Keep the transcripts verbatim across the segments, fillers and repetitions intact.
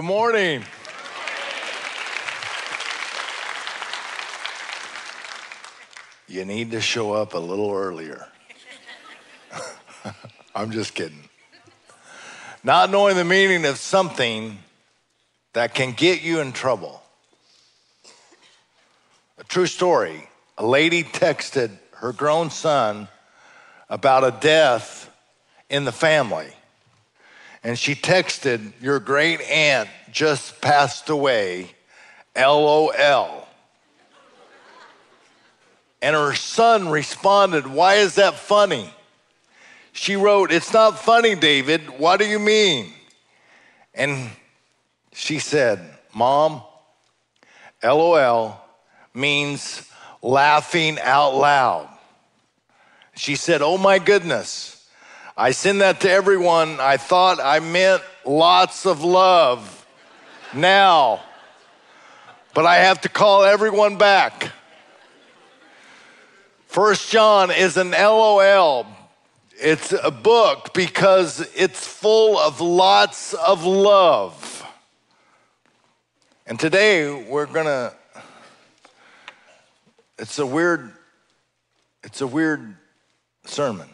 Good morning. You need to show up a little earlier. I'm just kidding. Not knowing the meaning of something that can get you in trouble. A true story. A lady texted her grown son about a death in the family. And she texted, "Your great aunt just passed away, L O L." And her son responded, "Why is that funny?" She wrote, "It's not funny, David. What do you mean?" And she said, "Mom, L O L means laughing out loud." She said, "Oh my goodness. I send that to everyone. I thought I meant lots of love now, but I have to call everyone back." First John is an L O L. It's a book because it's full of lots of love. And today we're gonna, it's a weird, it's a weird sermon.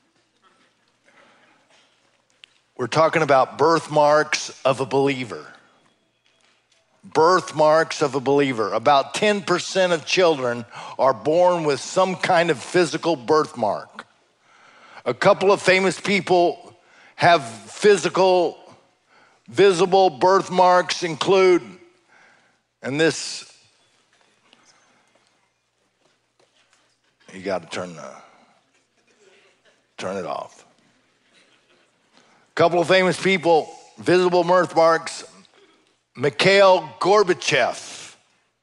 We're talking about birthmarks of a believer. Birthmarks of a believer. About ten percent of children are born with some kind of physical birthmark. A couple of famous people have physical, visible birthmarks include, and this, you got to turn the, turn it off. A couple of famous people, visible birthmarks. Mikhail Gorbachev,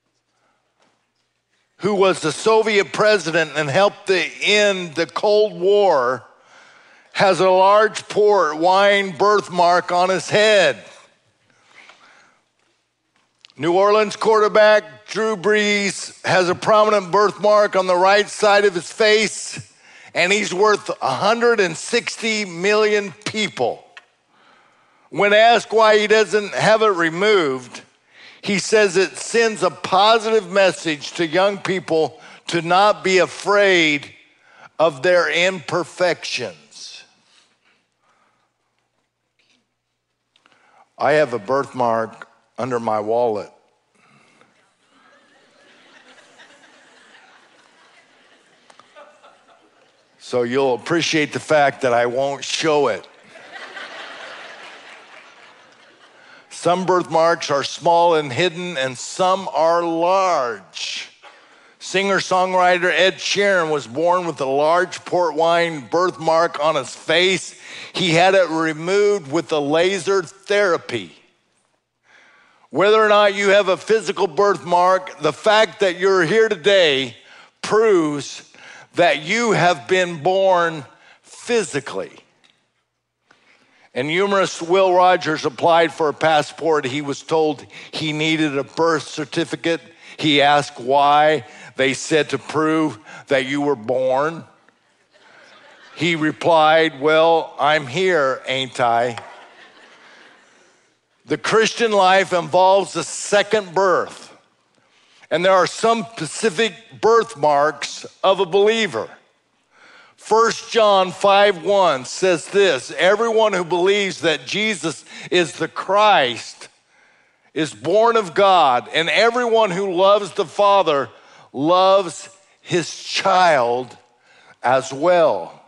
who was the Soviet president and helped to end the Cold War, has a large port wine birthmark on his head. New Orleans quarterback Drew Brees has a prominent birthmark on the right side of his face, and he's worth one hundred sixty million people. When asked why he doesn't have it removed, he says it sends a positive message to young people to not be afraid of their imperfections. I have a birthmark under my wallet. So you'll appreciate the fact that I won't show it. Some birthmarks are small and hidden, and some are large. Singer-songwriter Ed Sheeran was born with a large port wine birthmark on his face. He had it removed with a laser therapy. Whether or not you have a physical birthmark, the fact that you're here today proves that you have been born physically. And humorist Will Rogers applied for a passport. He was told he needed a birth certificate. He asked why. They said to prove that you were born. He replied, "Well, I'm here, ain't I?" The Christian life involves a second birth. And there are some specific birthmarks of a believer. First John five one says this: "Everyone who believes that Jesus is the Christ is born of God, and everyone who loves the Father loves his child as well."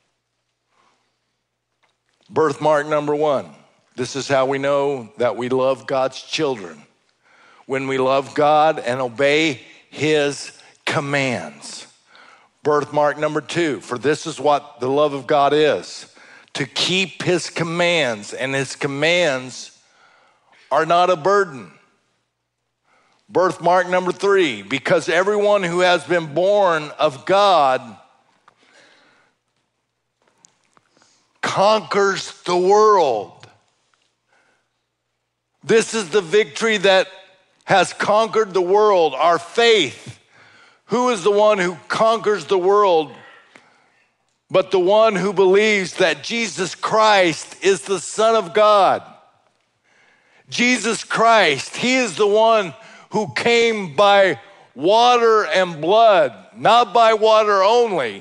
Birthmark number one. This is how we know that we love God's children. When we love God and obey his commands. Birthmark number two, for this is what the love of God is, to keep his commands, and his commands are not a burden. Birthmark number three, because everyone who has been born of God conquers the world. This is the victory that has conquered the world, our faith. Who is the one who conquers the world but the one who believes that Jesus Christ is the Son of God? Jesus Christ, he is the one who came by water and blood, not by water only,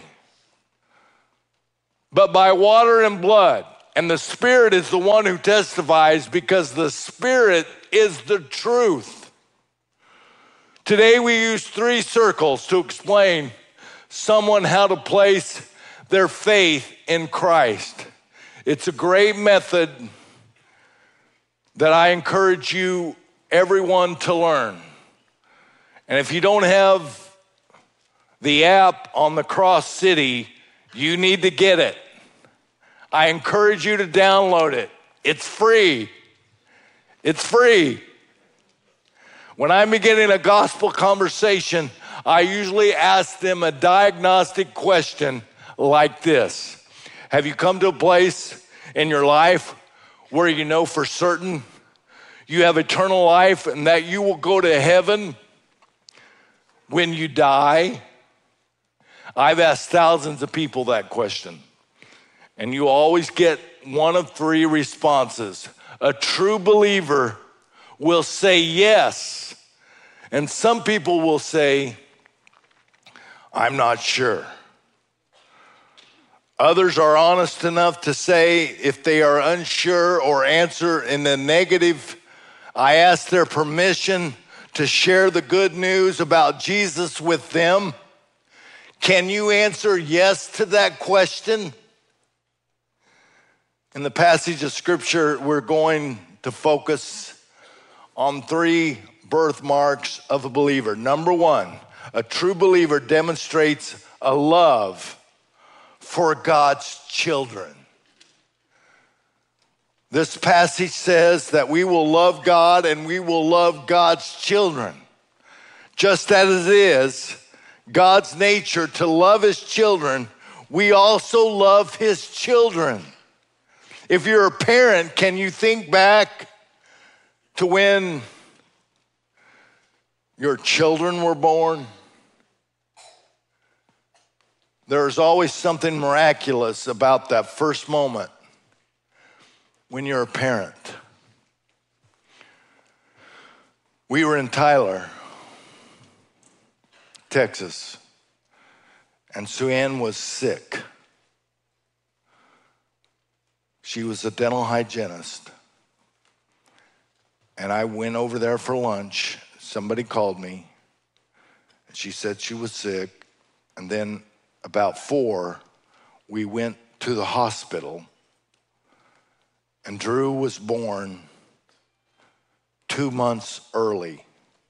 but by water and blood. And the Spirit is the one who testifies, because the Spirit is the truth. Today we use three circles to explain someone how to place their faith in Christ. It's a great method that I encourage you, everyone, to learn. And if you don't have the app on the Cross City, you need to get it. I encourage you to download it. It's free. It's free. When I'm beginning a gospel conversation, I usually ask them a diagnostic question like this. Have you come to a place in your life where you know for certain you have eternal life and that you will go to heaven when you die? I've asked thousands of people that question, and you always get one of three responses. A true believer will say yes, and some people will say, I'm not sure. Others are honest enough to say if they are unsure or answer in the negative, I ask their permission to share the good news about Jesus with them. Can you answer yes to that question? In the passage of Scripture, we're going to focus on three birthmarks of a believer. Number one, a true believer demonstrates a love for God's children. This passage says that we will love God and we will love God's children. Just as it is God's nature to love his children, we also love his children. If you're a parent, can you think back to when your children were born? There's always something miraculous about that first moment when you're a parent. We were in Tyler, Texas, and Sue-Ann was sick. She was a dental hygienist. And I went over there for lunch. Somebody called me. And she said she was sick. And then about four, we went to the hospital. And Drew was born two months early.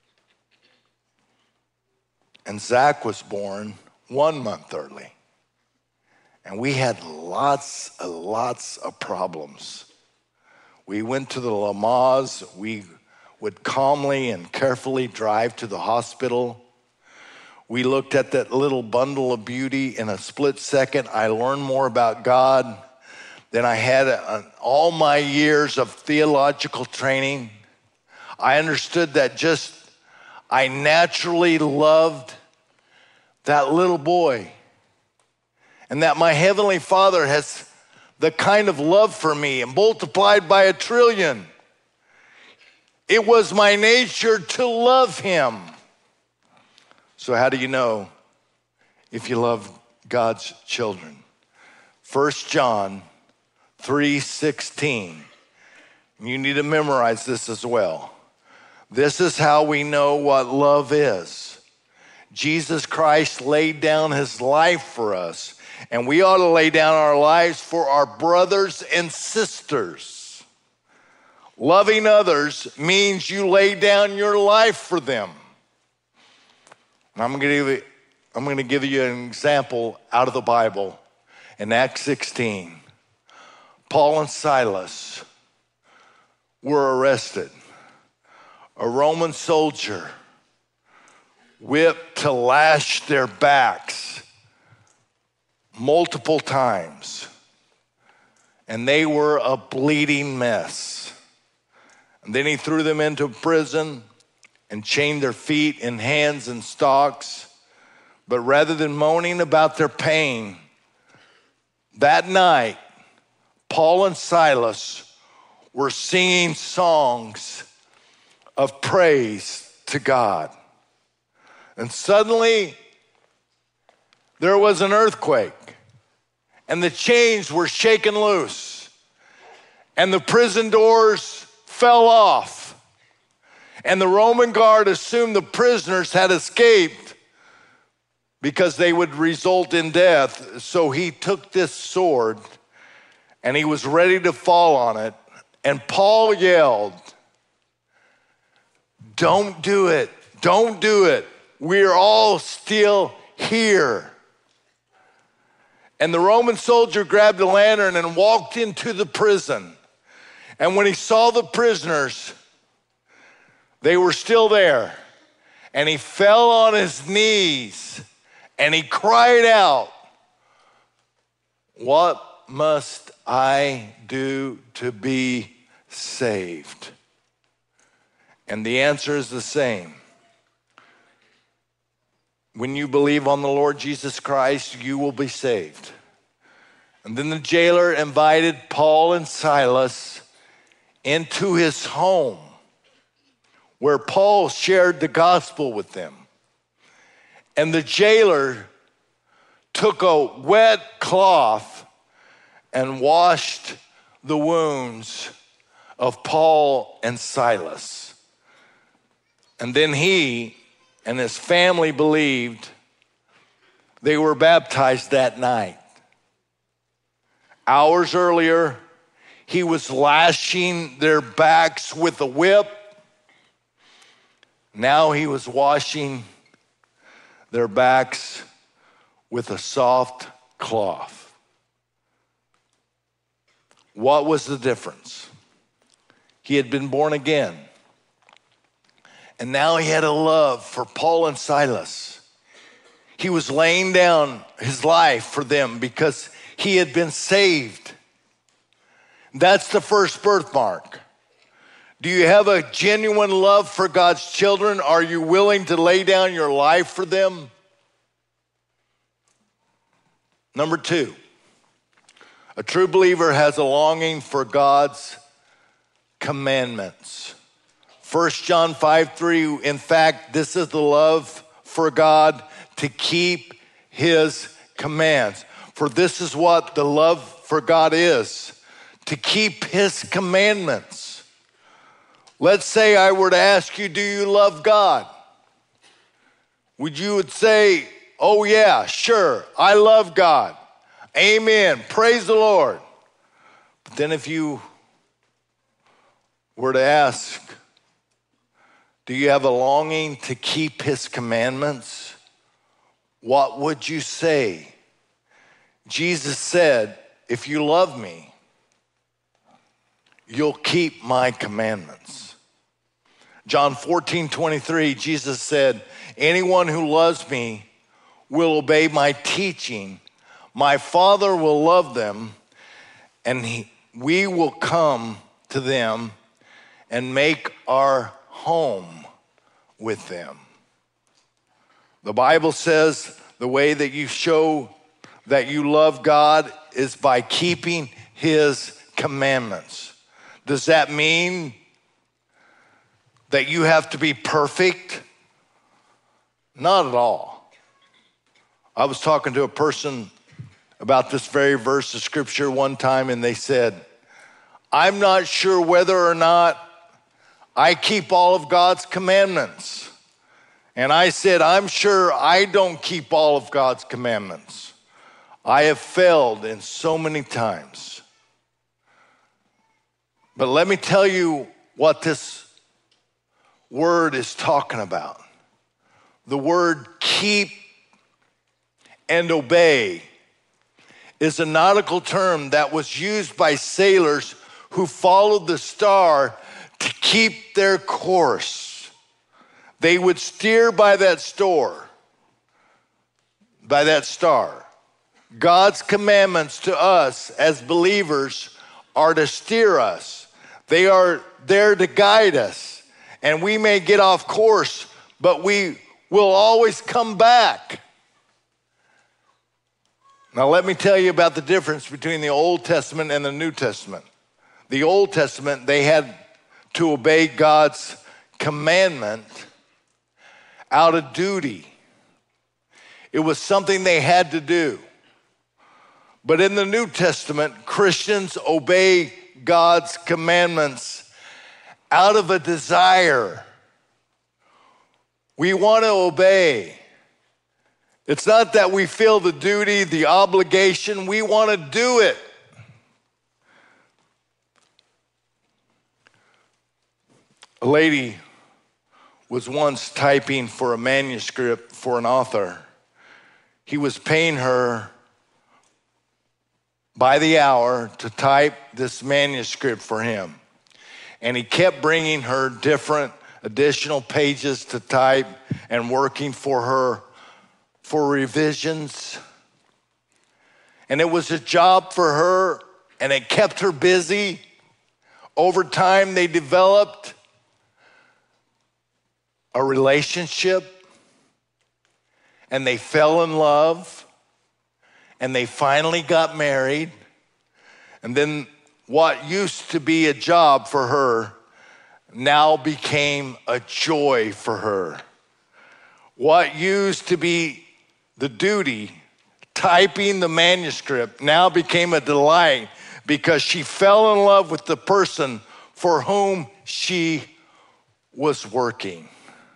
And Zach was born one month early. And we had lots and lots of problems. We went to the Lamaze. We would calmly and carefully drive to the hospital. We looked at that little bundle of beauty. In a split second, I learned more about God than I had in all my years of theological training. I understood that just I naturally loved that little boy, and that my Heavenly Father has the kind of love for me and multiplied by a trillion. It was my nature to love him. So how do you know if you love God's children? First John three sixteen. You need to memorize this as well. This is how we know what love is. Jesus Christ laid down his life for us, and we ought to lay down our lives for our brothers and sisters. Loving others means you lay down your life for them. And I'm going to give you, I'm going to give you an example out of the Bible. In Acts sixteen, Paul and Silas were arrested. A Roman soldier whipped to lash their backs multiple times, and they were a bleeding mess. And then he threw them into prison and chained their feet and hands in stocks. But rather than moaning about their pain, that night, Paul and Silas were singing songs of praise to God. And suddenly, there was an earthquake, and the chains were shaken loose, and the prison doors fell off, and the Roman guard assumed the prisoners had escaped because they would result in death. So he took this sword, and he was ready to fall on it, and Paul yelled, "Don't do it, don't do it. We're all still here." And the Roman soldier grabbed a lantern and walked into the prison. And when he saw the prisoners, they were still there. And he fell on his knees and he cried out, "What must I do to be saved?" And the answer is the same. When you believe on the Lord Jesus Christ, you will be saved. And then the jailer invited Paul and Silas into his home, where Paul shared the gospel with them. And the jailer took a wet cloth and washed the wounds of Paul and Silas. And then he and his family believed. They were baptized that night. Hours earlier, he was lashing their backs with a whip. Now he was washing their backs with a soft cloth. What was the difference? He had been born again. And now he had a love for Paul and Silas. He was laying down his life for them because he had been saved. That's the first birthmark. Do you have a genuine love for God's children? Are you willing to lay down your life for them? Number two, a true believer has a longing for God's commandments. First John five three, in fact, this is the love for God, to keep his commands. For this is what the love for God is, to keep his commandments. Let's say I were to ask you, do you love God? Would you would say, oh yeah, sure, I love God. Amen, praise the Lord. But then if you were to ask, do you have a longing to keep his commandments? What would you say? Jesus said, if you love me, you'll keep my commandments. John fourteen twenty-three, Jesus said, anyone who loves me will obey my teaching. My Father will love them, and he, we will come to them and make our home with them. The Bible says the way that you show that you love God is by keeping his commandments. Does that mean that you have to be perfect? Not at all. I was talking to a person about this very verse of scripture one time, and they said, I'm not sure whether or not I keep all of God's commandments. And I said, I'm sure I don't keep all of God's commandments. I have failed in so many times. But let me tell you what this word is talking about. The word keep and obey is a nautical term that was used by sailors who followed the star to keep their course. They would steer by that star, by that star. God's commandments to us as believers are to steer us. They are there to guide us. And we may get off course, but we will always come back. Now let me tell you about the difference between the Old Testament and the New Testament. the Old Testament, they had to obey God's commandment out of duty. It was something they had to do. But in the New Testament, Christians obey God's commandments out of a desire. We want to obey. It's not that we feel the duty, the obligation. We want to do it. A lady was once typing for a manuscript for an author. He was paying her by the hour to type this manuscript for him. And he kept bringing her different additional pages to type and working for her for revisions. And it was a job for her, and it kept her busy. Over time, they developed a relationship, and they fell in love, and they finally got married. And then what used to be a job for her now became a joy for her. What used to be the duty, typing the manuscript, now became a delight because she fell in love with the person for whom she was working.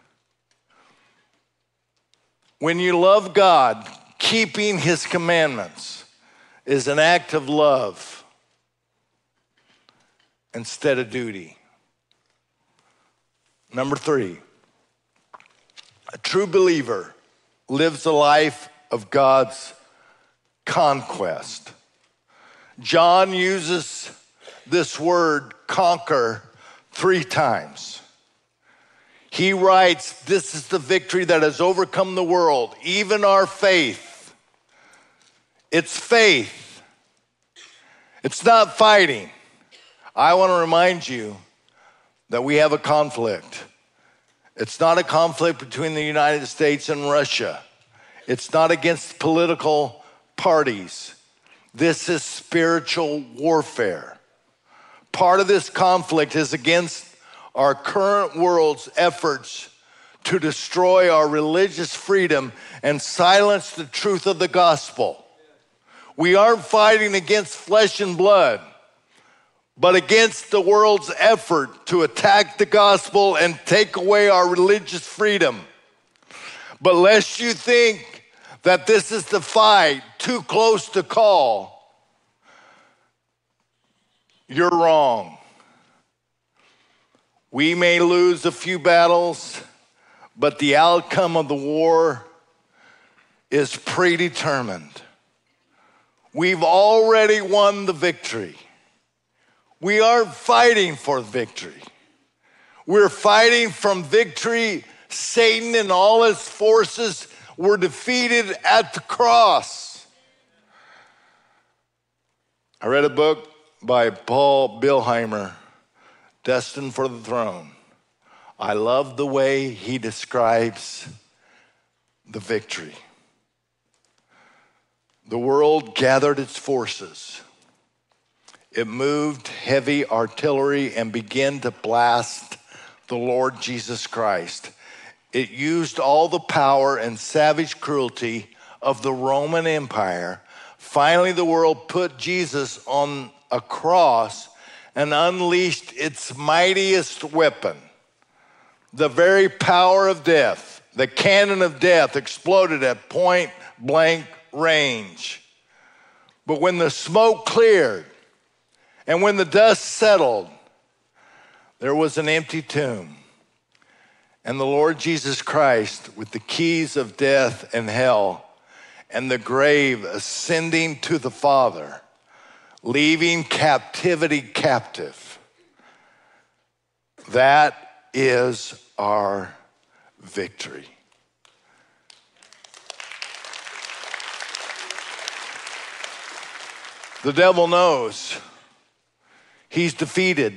When you love God, keeping his commandments is an act of love instead of duty. Number three, a true believer lives a life of God's conquest. John uses this word conquer three times. He writes, this is the victory that has overcome the world, even our faith. It's faith. It's not fighting. I want to remind you that we have a conflict. It's not a conflict between the United States and Russia. It's not against political parties. This is spiritual warfare. Part of this conflict is against our current world's efforts to destroy our religious freedom and silence the truth of the gospel. We aren't fighting against flesh and blood, but against the world's effort to attack the gospel and take away our religious freedom. But lest you think that this is the fight too close to call, you're wrong. We may lose a few battles, but the outcome of the war is predetermined. We've already won the victory. We aren't fighting for victory. We're fighting from victory. Satan and all his forces were defeated at the cross. I read a book by Paul Bilheimer, Destined for the Throne. I love the way he describes the victory. The world gathered its forces. It moved heavy artillery and began to blast the Lord Jesus Christ. It used all the power and savage cruelty of the Roman Empire. Finally, the world put Jesus on a cross and unleashed its mightiest weapon. The very power of death, the cannon of death, exploded at point blank range. But when the smoke cleared and when the dust settled, there was an empty tomb. And the Lord Jesus Christ, with the keys of death and hell and the grave, ascending to the Father, leaving captivity captive. That is our victory. The devil knows he's defeated.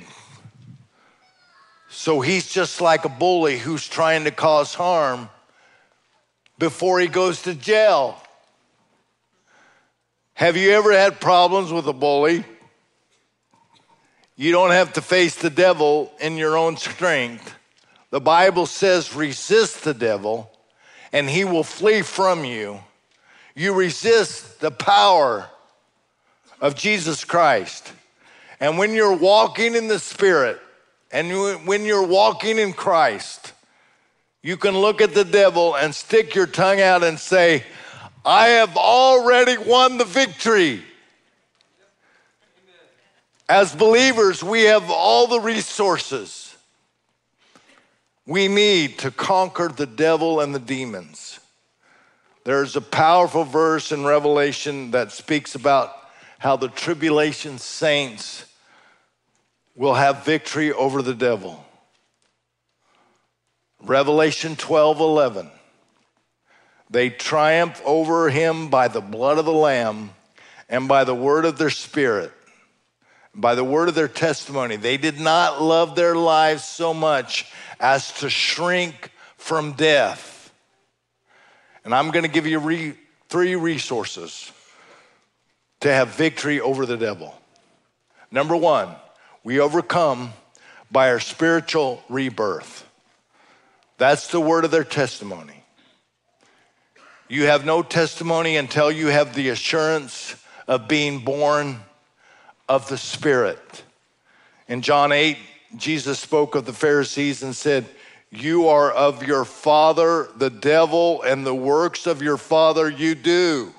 So he's just like a bully who's trying to cause harm before he goes to jail. Have you ever had problems with a bully? You don't have to face the devil in your own strength. The Bible says resist the devil and he will flee from you. You resist the power of Jesus Christ. And when you're walking in the Spirit and when you're walking in Christ, you can look at the devil and stick your tongue out and say, I have already won the victory. As believers, we have all the resources we need to conquer the devil and the demons. There's a powerful verse in Revelation that speaks about how the tribulation saints will have victory over the devil. Revelation twelve eleven. They triumph over him by the blood of the Lamb and by the word of their spirit, by the word of their testimony. They did not love their lives so much as to shrink from death. And I'm going to give you re- three resources to have victory over the devil. Number one, we overcome by our spiritual rebirth. That's the word of their testimony. You have no testimony until you have the assurance of being born of the Spirit. In John eight, Jesus spoke of the Pharisees and said, you are of your father, the devil, and the works of your father you do.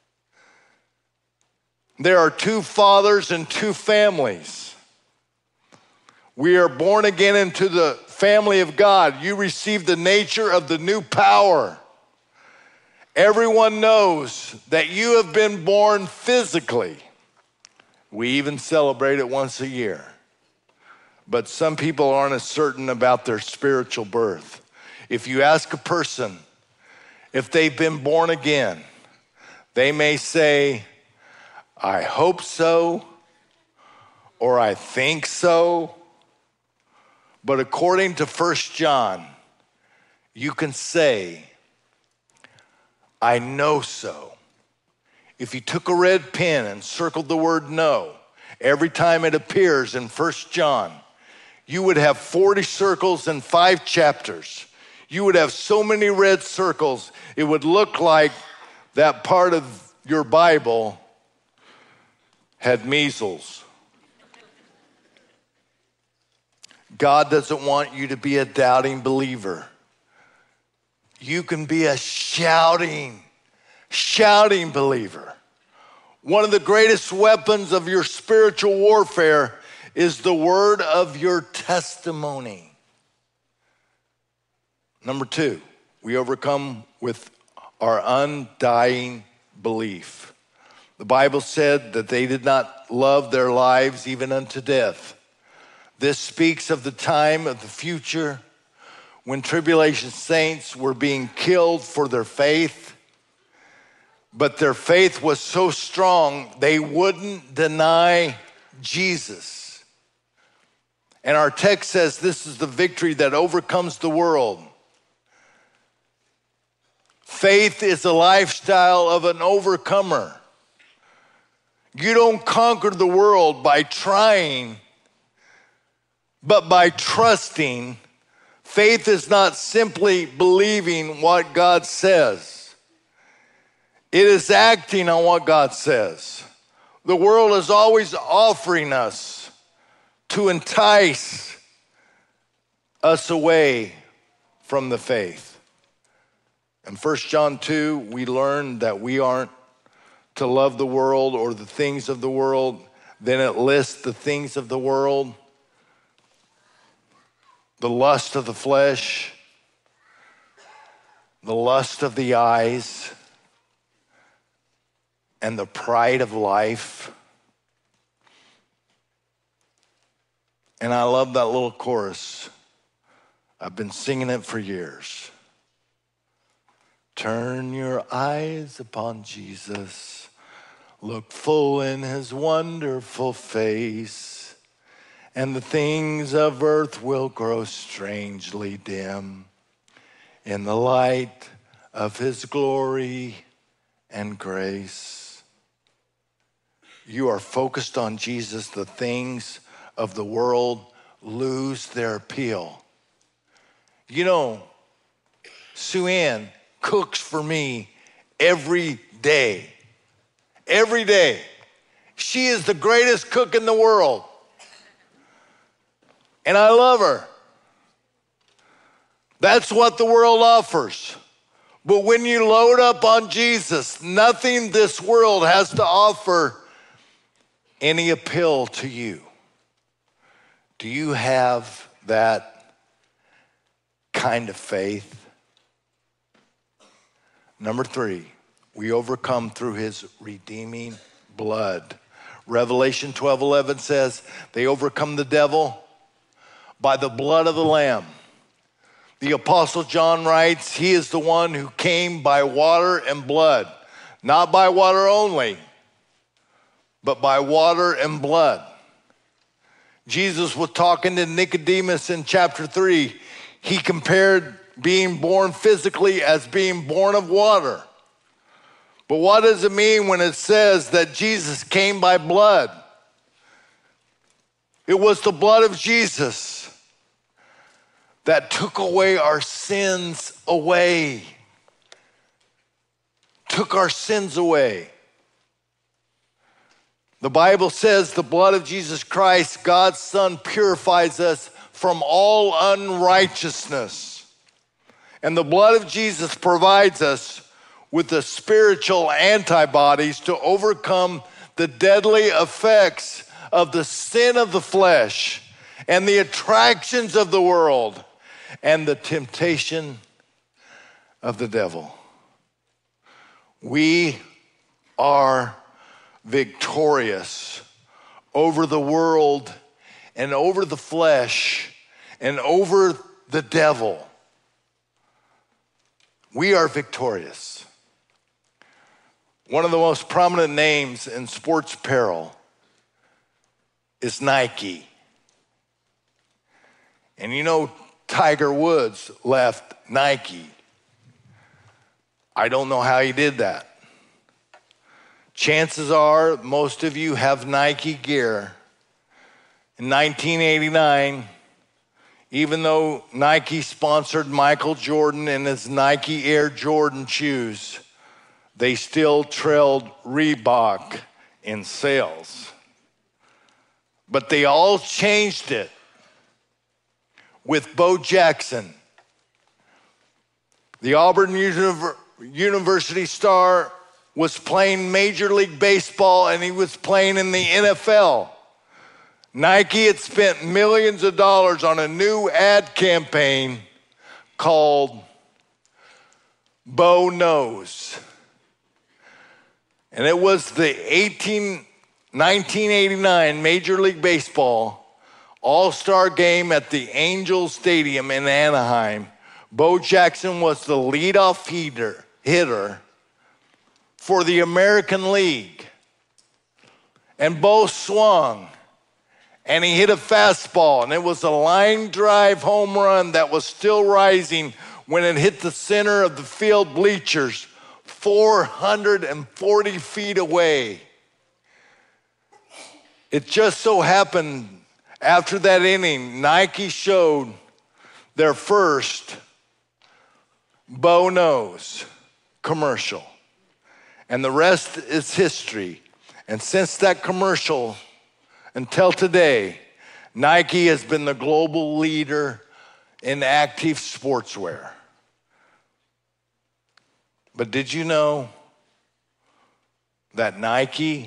There are two fathers and two families. We are born again into the family of God. You receive the nature of the new power. Everyone knows that you have been born physically. We even celebrate it once a year. But some people aren't as certain about their spiritual birth. If you ask a person if they've been born again, they may say, I hope so, or I think so. But according to First John, you can say, I know so. If you took a red pen and circled the word no, every time it appears in First John, you would have forty circles and five chapters. You would have so many red circles, it would look like that part of your Bible had measles. God doesn't want you to be a doubting believer. You can be a shouting, shouting believer. One of the greatest weapons of your spiritual warfare is the word of your testimony. Number two, we overcome with our undying belief. The Bible said that they did not love their lives even unto death. This speaks of the time of the future when tribulation saints were being killed for their faith, but their faith was so strong they wouldn't deny Jesus. And our text says this is the victory that overcomes the world. Faith is a lifestyle of an overcomer. You don't conquer the world by trying, but by trusting. Faith is not simply believing what God says. It is acting on what God says. The world is always offering us to entice us away from the faith. In First John two, we learn that we aren't to love the world or the things of the world. Then it lists the things of the world. The lust of the flesh, the lust of the eyes, and the pride of life. And I love that little chorus. I've been singing it for years. Turn your eyes upon Jesus. Look full in his wonderful face. And the things of earth will grow strangely dim in the light of his glory and grace. You are focused on Jesus. The things of the world lose their appeal. You know, Sue Ann cooks for me every day. Every day. She is the greatest cook in the world. And I love her. That's what the world offers. But when you load up on Jesus, nothing this world has to offer any appeal to you. Do you have that kind of faith? Number three, we overcome through his redeeming blood. Revelation twelve eleven says, they overcome the devil by the blood of the Lamb. The Apostle John writes, he is the one who came by water and blood, not by water only, but by water and blood. Jesus was talking to Nicodemus in chapter three. He compared being born physically as being born of water. But what does it mean when it says that Jesus came by blood? It was the blood of Jesus that took away our sins away. Took our sins away. The Bible says the blood of Jesus Christ, God's Son, purifies us from all unrighteousness. And the blood of Jesus provides us with the spiritual antibodies to overcome the deadly effects of the sin of the flesh and the attractions of the world and the temptation of the devil. We are victorious over the world and over the flesh and over the devil. We are victorious. One of the most prominent names in sports apparel is Nike. And you know, Tiger Woods left Nike. I don't know how he did that. Chances are most of you have Nike gear. In nineteen eighty-nine, even though Nike sponsored Michael Jordan and his Nike Air Jordan shoes, they still trailed Reebok in sales. But they all changed it with Bo Jackson. The Auburn Univer- University star was playing Major League Baseball and he was playing in the N F L. Nike had spent millions of dollars on a new ad campaign called Bo Knows. And it was the nineteen eighty-nine Major League Baseball All-Star game at the Angels Stadium in Anaheim. Bo Jackson was the leadoff hitter, hitter for the American League. And Bo swung, and he hit a fastball, and it was a line drive home run that was still rising when it hit the center of the field bleachers, four hundred forty feet away. It just so happened after that inning, Nike showed their first Bo Knows commercial. And the rest is history. And since that commercial until today, Nike has been the global leader in active sportswear. But did you know that Nike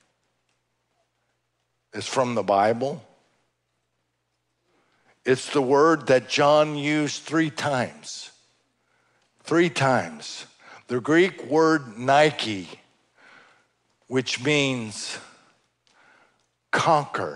is from the Bible? It's the word that John used three times. Three times. The Greek word Nike, which means conquer.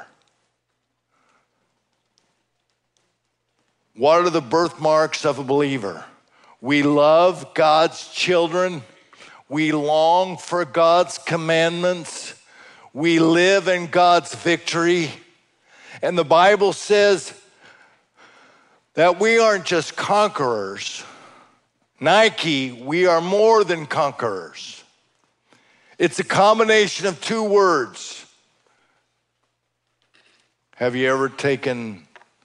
What are the birthmarks of a believer? We love God's children. We long for God's commandments. We live in God's victory. And the Bible says that we aren't just conquerors. Nike, we are more than conquerors. It's a combination of two words. Have you ever taken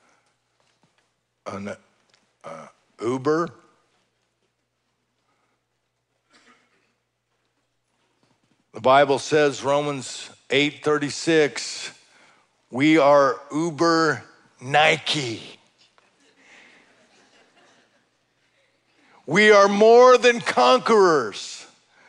an uh, Uber? The Bible says, Romans eight thirty-six, we are Uber Nike. We are more than conquerors.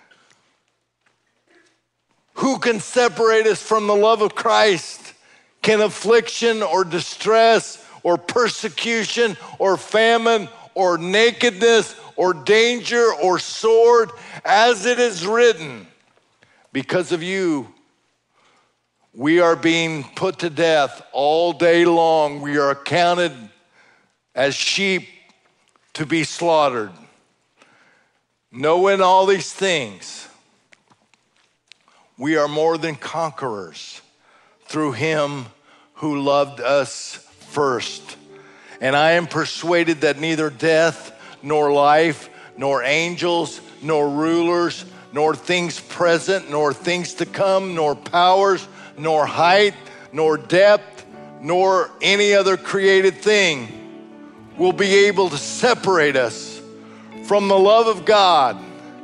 Who can separate us from the love of Christ? Can affliction or distress or persecution or famine or nakedness or danger or sword? As it is written, because of you, we are being put to death all day long. We are accounted as sheep to be slaughtered. Knowing all these things, we are more than conquerors through him who loved us first. And I am persuaded that neither death, nor life, nor angels, nor rulers, nor things present, nor things to come, nor powers, nor height, nor depth, nor any other created thing will be able to separate us from the love of God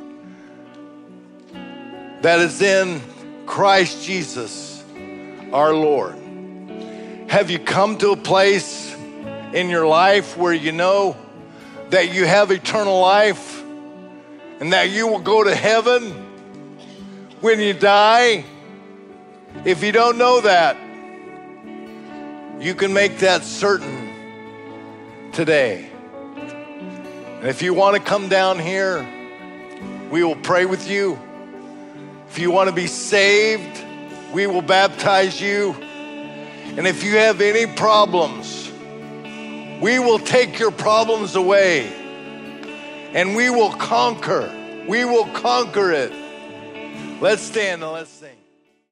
that is in Christ Jesus, our Lord. Have you come to a place in your life where you know that you have eternal life and that you will go to heaven when you die? If you don't know that, you can make that certain today. And if you want to come down here, we will pray with you. If you want to be saved, we will baptize you. And if you have any problems, we will take your problems away and we will conquer. We will conquer it. Let's stand and let's sing.